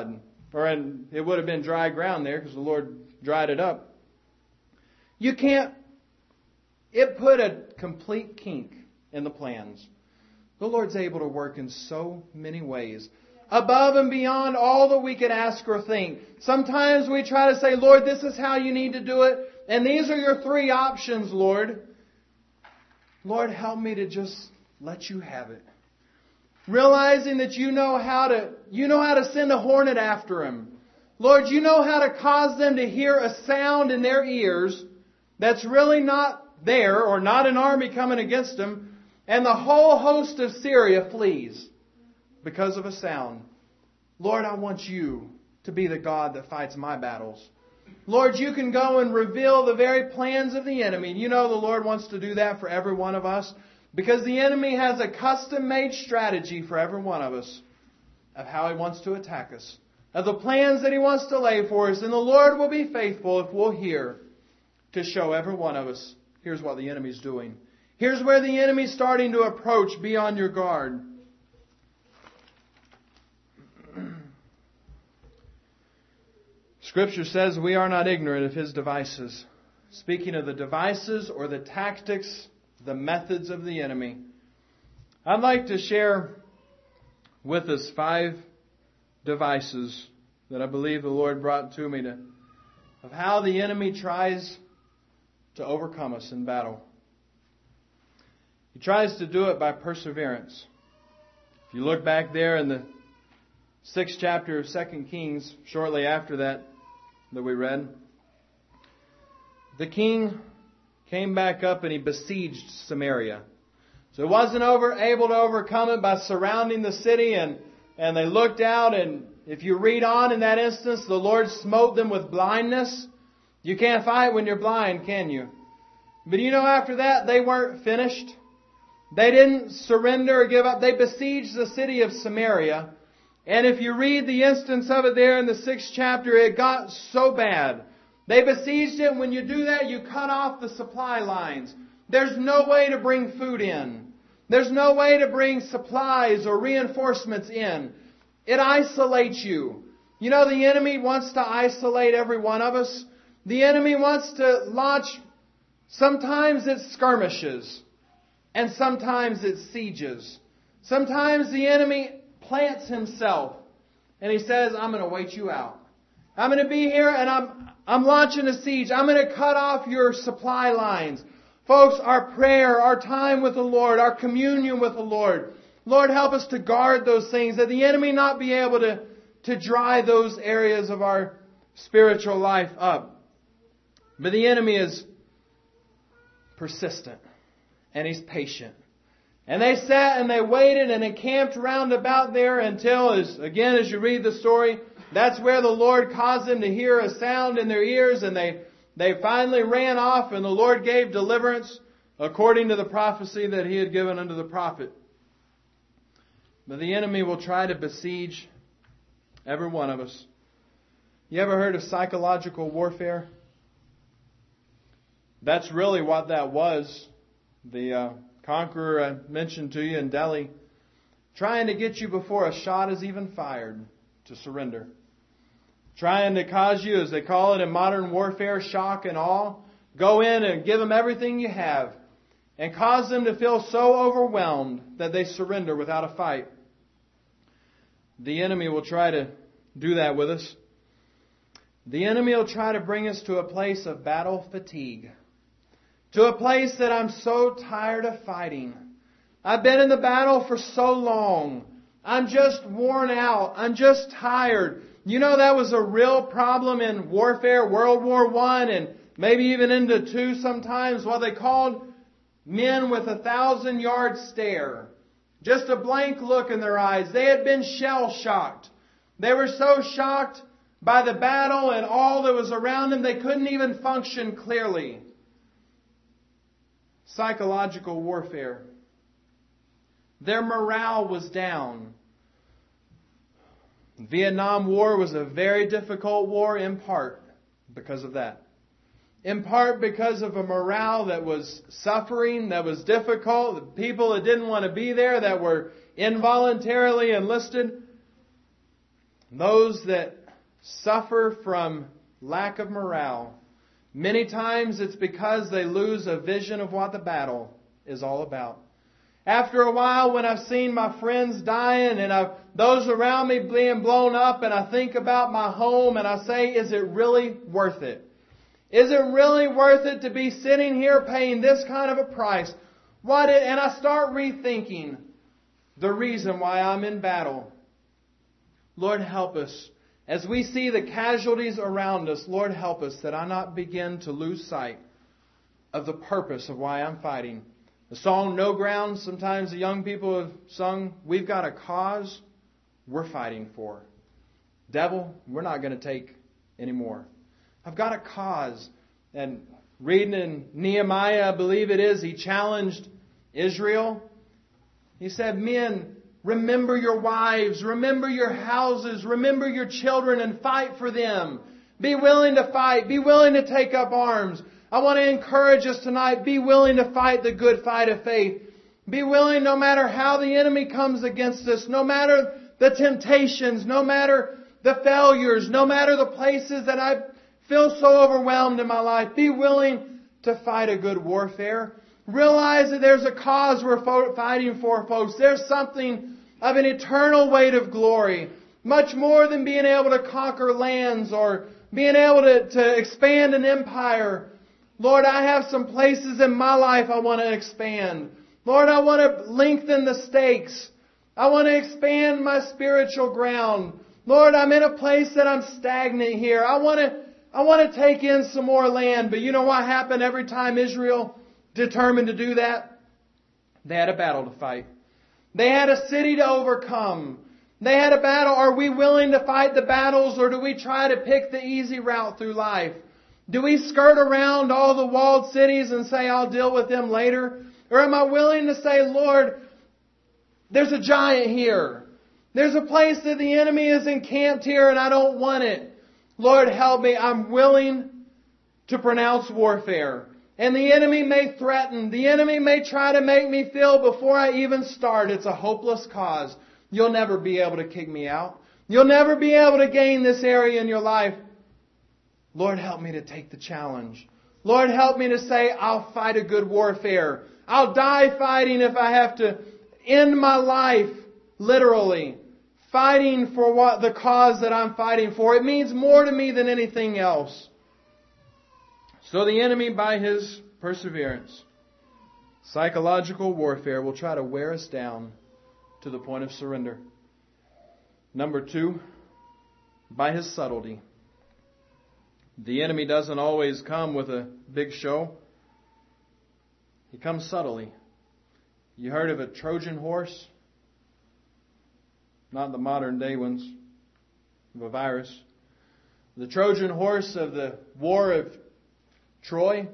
Speaker 1: or and it would have been dry ground there because the Lord dried it up. You can't, it put a complete kink in the plans. The Lord's able to work in so many ways, above and beyond all that we could ask or think. Sometimes we try to say, Lord, this is how you need to do it, and these are your three options, Lord. Lord, help me to just let you have it. Realizing that you know how to, you know how to send a hornet after him. Lord, you know how to cause them to hear a sound in their ears that's really not there, or not an army coming against them, and the whole host of Syria flees because of a sound. Lord, I want you to be the God that fights my battles. Lord, you can go and reveal the very plans of the enemy. And you know the Lord wants to do that for every one of us, because the enemy has a custom-made strategy for every one of us of how he wants to attack us, of the plans that he wants to lay for us. And the Lord will be faithful if we'll hear to show every one of us, here's what the enemy's doing. Here's where the enemy's starting to approach. Be on your guard. Scripture says we are not ignorant of his devices. Speaking of the devices or the tactics, the methods of the enemy, I'd like to share with us five devices that I believe the Lord brought to me to, of how the enemy tries to overcome us in battle. He tries to do it by perseverance. If you look back there in the sixth chapter of Second Kings, shortly after that, that we read, the king came back up and he besieged Samaria. So he wasn't over, able to overcome it by surrounding the city, and, and they looked out, and if you read on in that instance, the Lord smote them with blindness. You can't fight when you're blind, can you? But you know, after that, they weren't finished. They didn't surrender or give up. They besieged the city of Samaria. And if you read the instance of it there in the sixth chapter, it got so bad. They besieged it. When you do that, you cut off the supply lines. There's no way to bring food in. There's no way to bring supplies or reinforcements in. It isolates you. You know, the enemy wants to isolate every one of us. The enemy wants to launch, sometimes it's skirmishes, and sometimes it's sieges. Sometimes the enemy plants himself, and he says, I'm going to wait you out. I'm going to be here, and I'm I'm launching a siege. I'm going to cut off your supply lines. Folks, our prayer, our time with the Lord, our communion with the Lord, Lord, help us to guard those things, that the enemy not be able to, to dry those areas of our spiritual life up. But the enemy is persistent, and he's patient. And they sat and they waited and encamped round about there until, as again, as you read the story, that's where the Lord caused them to hear a sound in their ears, and they, they finally ran off, and the Lord gave deliverance according to the prophecy that He had given unto the prophet. But the enemy will try to besiege every one of us. You ever heard of psychological warfare? That's really what that was. The uh, conqueror I mentioned to you in Delhi, trying to get you before a shot is even fired to surrender. Trying to cause you, as they call it in modern warfare, shock and awe. Go in and give them everything you have, and cause them to feel so overwhelmed that they surrender without a fight. The enemy will try to do that with us. The enemy will try to bring us to a place of battle fatigue. To a place that I'm so tired of fighting. I've been in the battle for so long. I'm just worn out. I'm just tired. You know, that was a real problem in warfare, World War One, and maybe even into two sometimes, what they called men with a thousand yard stare. Just a blank look in their eyes. They had been shell shocked. They were so shocked by the battle and all that was around them, they couldn't even function clearly. Psychological warfare. Their morale was down. The Vietnam War was a very difficult war in part because of that. In part because of a morale that was suffering, that was difficult, the people that didn't want to be there, that were involuntarily enlisted, those that suffer from lack of morale. Many times it's because they lose a vision of what the battle is all about. After a while, when I've seen my friends dying and I've, those around me being blown up, and I think about my home and I say, is it really worth it? Is it really worth it to be sitting here paying this kind of a price? What? It, and I start rethinking the reason why I'm in battle. Lord, help us. As we see the casualties around us, Lord, help us that I not begin to lose sight of the purpose of why I'm fighting. The song No Ground, sometimes the young people have sung, we've got a cause we're fighting for. Devil, we're not going to take anymore. I've got a cause. And reading in Nehemiah, I believe it is, he challenged Israel. He said, men, remember your wives, remember your houses, remember your children and fight for them. Be willing to fight. Be willing to take up arms. I want to encourage us tonight, be willing to fight the good fight of faith. Be willing no matter how the enemy comes against us, no matter the temptations, no matter the failures, no matter the places that I feel so overwhelmed in my life. Be willing to fight a good warfare. Realize that there's a cause we're fighting for, folks. There's something of an eternal weight of glory. Much more than being able to conquer lands or being able to, to expand an empire. Lord, I have some places in my life I want to expand. Lord, I want to lengthen the stakes. I want to expand my spiritual ground. Lord, I'm in a place that I'm stagnant here. I want to, I want to take in some more land. But you know what happened every time Israel determined to do that? They had a battle to fight. They had a city to overcome. They had a battle. Are we willing to fight the battles, or do we try to pick the easy route through life? Do we skirt around all the walled cities and say, I'll deal with them later? Or am I willing to say, Lord, there's a giant here. There's a place that the enemy is encamped here and I don't want it. Lord, help me. I'm willing to pronounce warfare. And the enemy may threaten. The enemy may try to make me feel before I even start it's a hopeless cause. You'll never be able to kick me out. You'll never be able to gain this area in your life. Lord, help me to take the challenge. Lord, help me to say, I'll fight a good warfare. I'll die fighting if I have to end my life, literally, fighting for what the cause that I'm fighting for. It means more to me than anything else. So the enemy, by his perseverance, psychological warfare, will try to wear us down to the point of surrender. Number two, by his subtlety. The enemy doesn't always come with a big show. He comes subtly. You heard of a Trojan horse? Not the modern day ones of a virus. The Trojan horse of the War of Troy.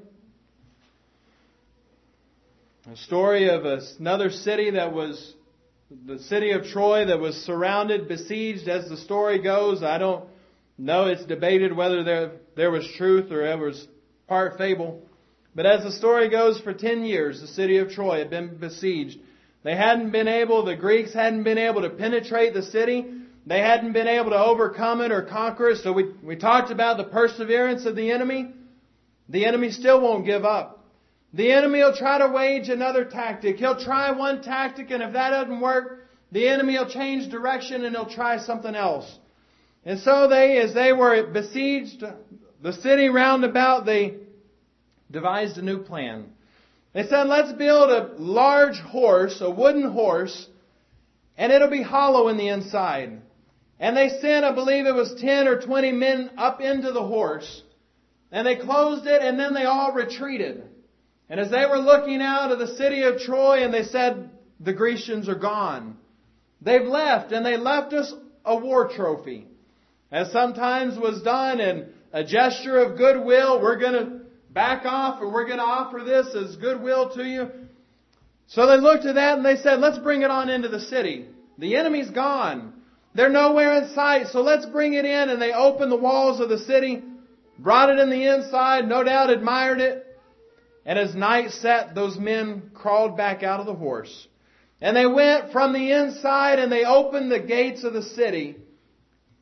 Speaker 1: A story of another city that was, the city of Troy that was surrounded, besieged. As the story goes, I don't know, it's debated whether there, there was truth or it was part fable. But as the story goes, for ten years, the city of Troy had been besieged. They hadn't been able, the Greeks hadn't been able to penetrate the city. They hadn't been able to overcome it or conquer it. So we, we talked about the perseverance of the enemy. The enemy still won't give up. The enemy will try to wage another tactic. He'll try one tactic, and if that doesn't work, the enemy will change direction and he'll try something else. And so they, as they were besieged, the city round about, they devised a new plan. They said, let's build a large horse, a wooden horse, and it'll be hollow in the inside. And they sent, I believe it was ten or twenty men up into the horse. And they closed it, and then they all retreated. And as they were looking out of the city of Troy, and they said, the Grecians are gone. They've left, and they left us a war trophy. As sometimes was done in a gesture of goodwill, we're going to back off and we're going to offer this as goodwill to you. So they looked at that and they said, let's bring it on into the city. The enemy's gone. They're nowhere in sight, so let's bring it in. And they opened the walls of the city, brought it in the inside, no doubt admired it. And as night set, those men crawled back out of the horse. And they went from the inside and they opened the gates of the city.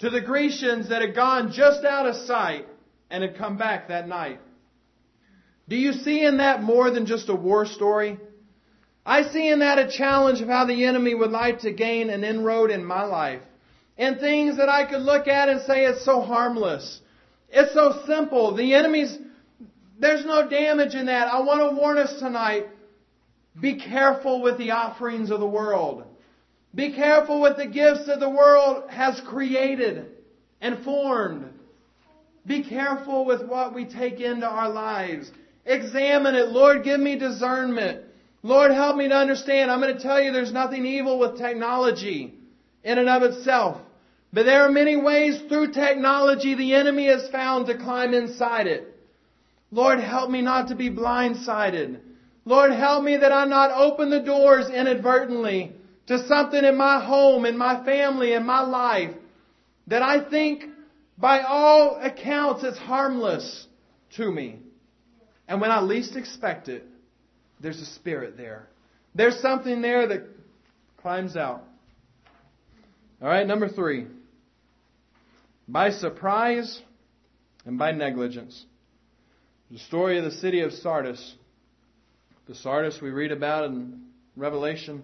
Speaker 1: to the Grecians that had gone just out of sight and had come back that night. Do you see in that more than just a war story? I see in that a challenge of how the enemy would like to gain an inroad in my life. And things that I could look at and say it's so harmless. It's so simple. The enemy's, there's no damage in that. I want to warn us tonight, be careful with the offerings of the world. Be careful with the gifts that the world has created and formed. Be careful with what we take into our lives. Examine it. Lord, give me discernment. Lord, help me to understand. I'm going to tell you there's nothing evil with technology in and of itself. But there are many ways through technology the enemy has found to climb inside it. Lord, help me not to be blindsided. Lord, help me that I not open the doors inadvertently to something in my home, in my family, in my life that I think by all accounts is harmless to me. And when I least expect it, there's a spirit there. There's something there that climbs out. All right, number three. By surprise and by negligence. The story of the city of Sardis. The Sardis we read about in Revelation.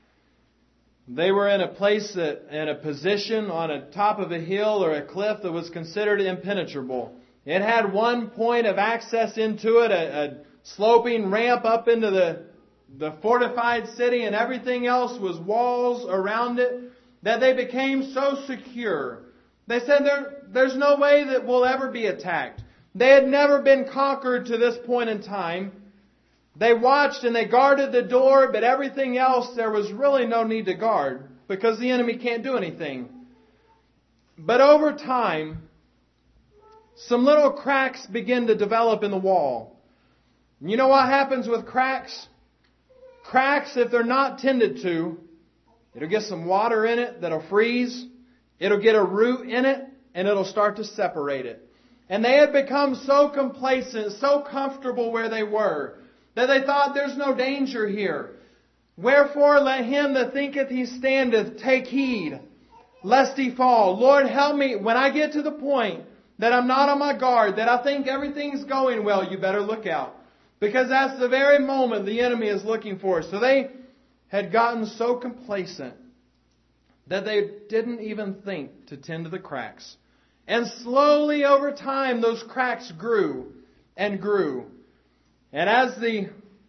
Speaker 1: They were in a place that, in a position on a top of a hill or a cliff that was considered impenetrable. It had one point of access into it, a, a sloping ramp up into the, the fortified city, and everything else was walls around it, that they became so secure. They said there, there's no way that we'll ever be attacked. They had never been conquered to this point in time. They watched and they guarded the door, but everything else there was really no need to guard because the enemy can't do anything. But over time, some little cracks begin to develop in the wall. You know what happens with cracks? Cracks, if they're not tended to, it'll get some water in it that'll freeze. It'll get a root in it and it'll start to separate it. And they had become so complacent, so comfortable where they were, that they thought there's no danger here. Wherefore let him that thinketh he standeth take heed, lest he fall. Lord, help me. When I get to the point that I'm not on my guard, that I think everything's going well, you better look out. Because that's the very moment the enemy is looking for. So they had gotten so complacent that they didn't even think to tend to the cracks. And slowly over time, those cracks grew and grew. And as the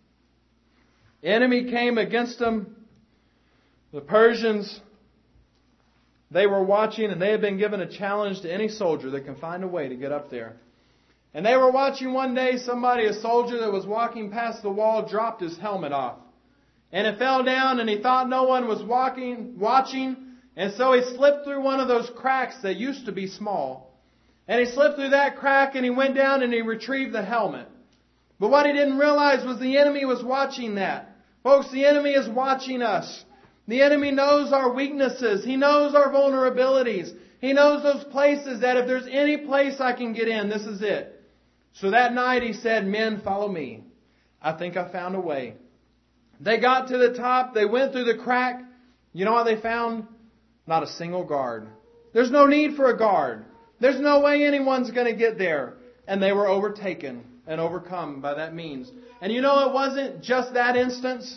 Speaker 1: enemy came against them, the Persians, they were watching, and they had been given a challenge to any soldier that can find a way to get up there. And they were watching one day somebody, a soldier that was walking past the wall, dropped his helmet off. And it fell down, and he thought no one was walking, watching. And so he slipped through one of those cracks that used to be small. And he slipped through that crack, and he went down and he retrieved the helmet. But what he didn't realize was the enemy was watching that. Folks, the enemy is watching us. The enemy knows our weaknesses. He knows our vulnerabilities. He knows those places that if there's any place I can get in, this is it. So that night he said, men, follow me. I think I found a way. They got to the top. They went through the crack. You know what they found? Not a single guard. There's no need for a guard. There's no way anyone's going to get there. And they were overtaken and overcome by that means. And you know, it wasn't just that instance.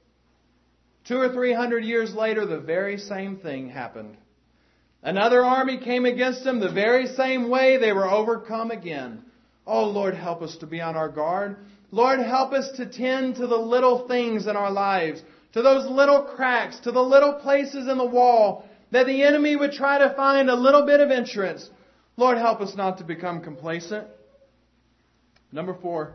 Speaker 1: Two or three hundred years later, the very same thing happened. Another army came against them the very same way. They were overcome again. Oh, Lord, help us to be on our guard. Lord, help us to tend to the little things in our lives, to those little cracks, to the little places in the wall that the enemy would try to find a little bit of entrance. Lord, help us not to become complacent. Number four.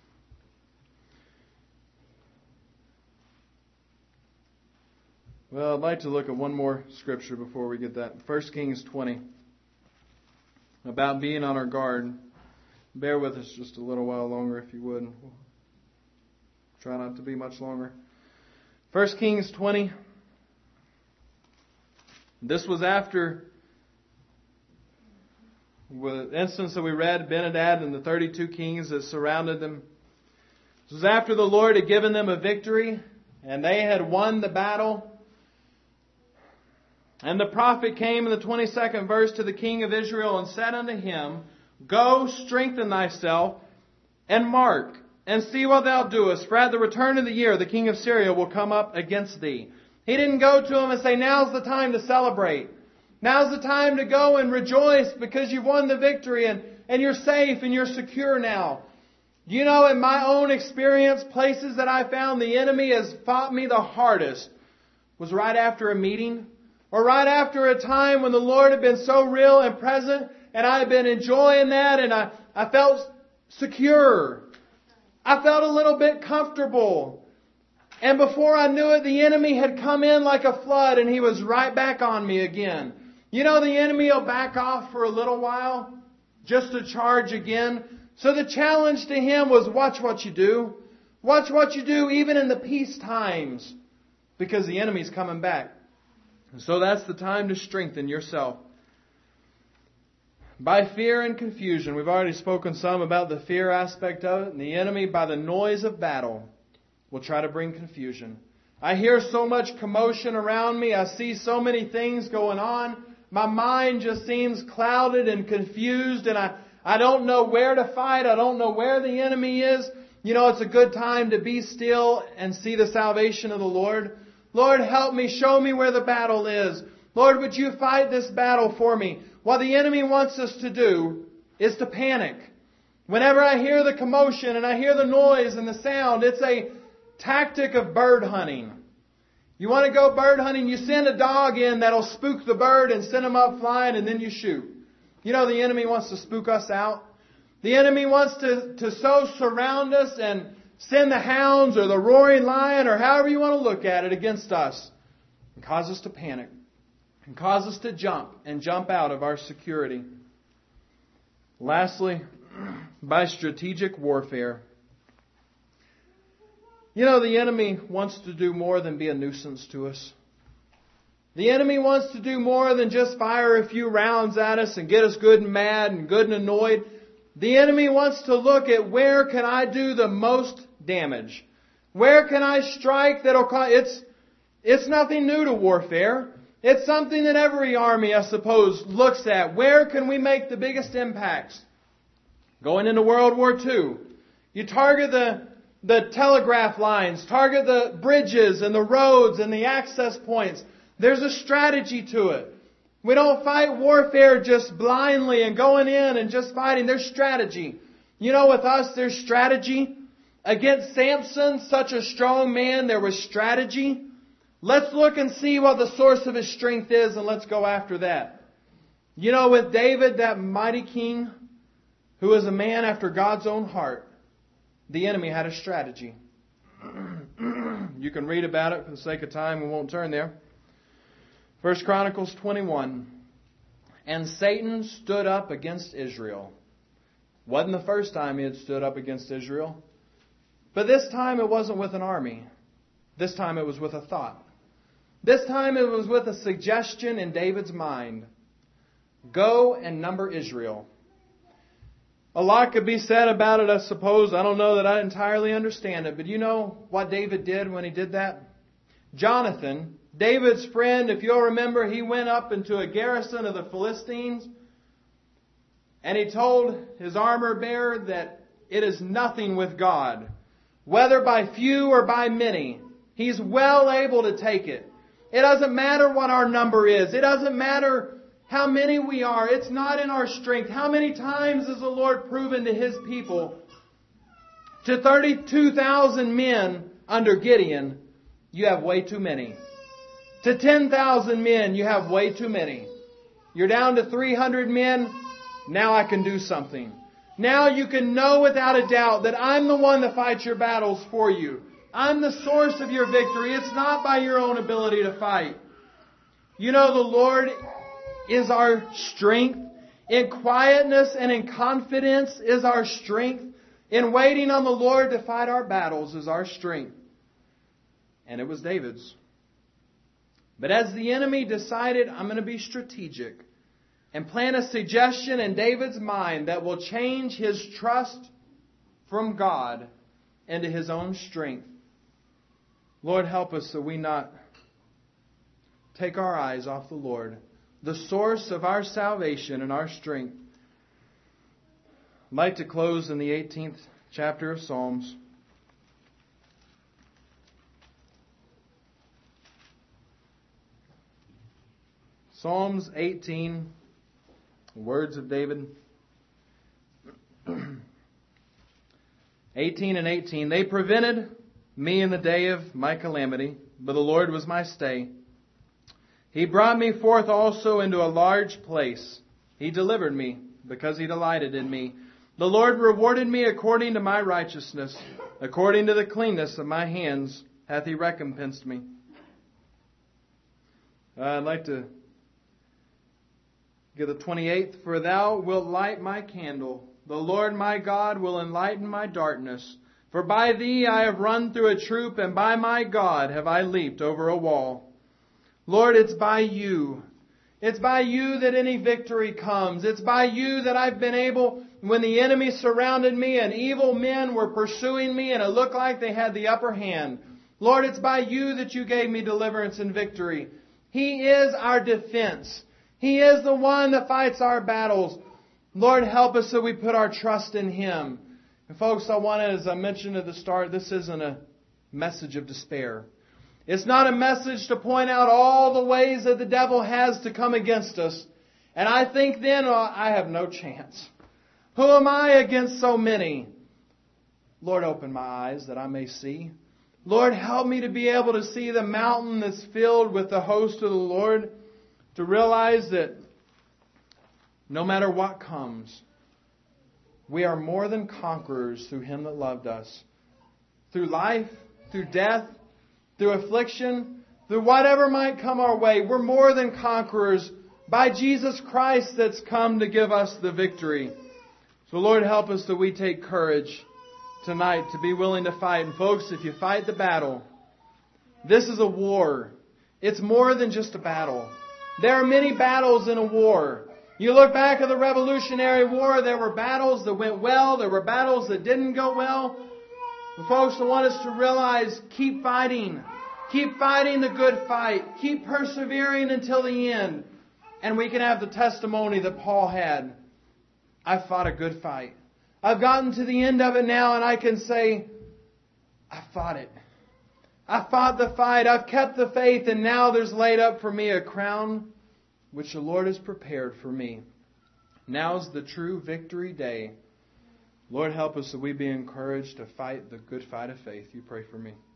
Speaker 1: Well, I'd like to look at one more scripture before we get that. First Kings twenty. About being on our guard. Bear with us just a little while longer if you would. We'll try not to be much longer. First Kings twenty. This was after the instance that we read, Ben-Hadad and the thirty-two kings that surrounded them. This was after the Lord had given them a victory and they had won the battle. And the prophet came in the twenty-second verse to the king of Israel and said unto him, Go, strengthen thyself, and mark, and see what thou doest. For at the return of the year, the king of Syria will come up against thee. He didn't go to him and say, now's the time to celebrate. Now's the time to go and rejoice because you've won the victory and, and you're safe and you're secure now. You know, in my own experience, places that I found the enemy has fought me the hardest was right after a meeting or right after a time when the Lord had been so real and present and I had been enjoying that and I, I felt secure. I felt a little bit comfortable. And before I knew it, the enemy had come in like a flood and he was right back on me again. You know, the enemy will back off for a little while just to charge again. So the challenge to him was watch what you do. Watch what you do even in the peace times because the enemy's coming back. So that's the time to strengthen yourself. By fear and confusion, we've already spoken some about the fear aspect of it. And the enemy, by the noise of battle, will try to bring confusion. I hear so much commotion around me. I see so many things going on. My mind just seems clouded and confused. And I, I don't know where to fight. I don't know where the enemy is. You know, it's a good time to be still and see the salvation of the Lord. Lord, help me. Show me where the battle is. Lord, would you fight this battle for me? What the enemy wants us to do is to panic. Whenever I hear the commotion and I hear the noise and the sound, it's a tactic of bird hunting. You want to go bird hunting, you send a dog in that'll spook the bird and send him up flying and then you shoot. You know the enemy wants to spook us out. The enemy wants to, to so surround us and send the hounds or the roaring lion or however you want to look at it against us and cause us to panic and cause us to jump and jump out of our security. Lastly, by strategic warfare. You know, the enemy wants to do more than be a nuisance to us. The enemy wants to do more than just fire a few rounds at us and get us good and mad and good and annoyed. The enemy wants to look at where can I do the most damage? Where can I strike that'll cause... It's, it's nothing new to warfare. It's something that every army, I suppose, looks at. Where can we make the biggest impacts? Going into World War Two, you target the, the telegraph lines, target the bridges and the roads and the access points. There's a strategy to it. We don't fight warfare just blindly and going in and just fighting. There's strategy. You know, with us, there's strategy. Against Samson, such a strong man, there was strategy. Let's look and see what the source of his strength is and let's go after that. You know, with David, that mighty king, who was a man after God's own heart, the enemy had a strategy. You can read about it for the sake of time. We won't turn there. First Chronicles twenty-one. And Satan stood up against Israel. Wasn't the first time he had stood up against Israel. But this time it wasn't with an army. This time it was with a thought. This time it was with a suggestion in David's mind. Go and number Israel. A lot could be said about it, I suppose. I don't know that I entirely understand it. But you know what David did when he did that? Jonathan, David's friend, if you'll remember, he went up into a garrison of the Philistines. And he told his armor bearer that it is nothing with God. Whether by few or by many, he's well able to take it. It doesn't matter what our number is. It doesn't matter how many we are. It's not in our strength. How many times has the Lord proven to His people? To thirty-two thousand men under Gideon, you have way too many. To ten thousand men, you have way too many. You're down to three hundred men. Now I can do something. Now you can know without a doubt that I'm the one that fights your battles for you. I'm the source of your victory. It's not by your own ability to fight. You know, the Lord is our strength. In quietness and in confidence is our strength. In waiting on the Lord to fight our battles is our strength. And it was David's. But as the enemy decided, I'm going to be strategic and plant a suggestion in David's mind that will change his trust from God into his own strength. Lord, help us so we not take our eyes off the Lord, the source of our salvation and our strength. I'd like to close in the eighteenth chapter of Psalms. Psalms eighteen, words of David. eighteen and eighteen. They prevented me in the day of my calamity, but the Lord was my stay. He brought me forth also into a large place. He delivered me, because He delighted in me. The Lord rewarded me according to my righteousness. According to the cleanness of my hands hath He recompensed me. Uh, I'd like to give the twenty-eighth. For Thou wilt light my candle. The Lord my God will enlighten my darkness. For by Thee I have run through a troop, and by my God have I leaped over a wall. Lord, it's by You. It's by You that any victory comes. It's by You that I've been able, when the enemy surrounded me and evil men were pursuing me and it looked like they had the upper hand. Lord, it's by You that You gave me deliverance and victory. He is our defense. He is the one that fights our battles. Lord, help us so we put our trust in Him. And folks, I want to, as I mentioned at the start, this isn't a message of despair. It's not a message to point out all the ways that the devil has to come against us. And I think then, oh, I have no chance. Who am I against so many? Lord, open my eyes that I may see. Lord, help me to be able to see the mountain that's filled with the host of the Lord. To realize that no matter what comes, we are more than conquerors through Him that loved us. Through life, through death, through affliction, through whatever might come our way, we're more than conquerors by Jesus Christ that's come to give us the victory. So Lord, help us that we take courage tonight to be willing to fight. And folks, if you fight the battle, this is a war. It's more than just a battle. There are many battles in a war. You look back at the Revolutionary War, there were battles that went well, there were battles that didn't go well. And folks, I want us to realize, keep fighting. Keep fighting the good fight. Keep persevering until the end. And we can have the testimony that Paul had. I fought a good fight. I've gotten to the end of it now and I can say, I fought it. I fought the fight. I've kept the faith, and now there's laid up for me a crown which the Lord has prepared for me. Now's the true victory day. Lord, help us that we be encouraged to fight the good fight of faith. You pray for me.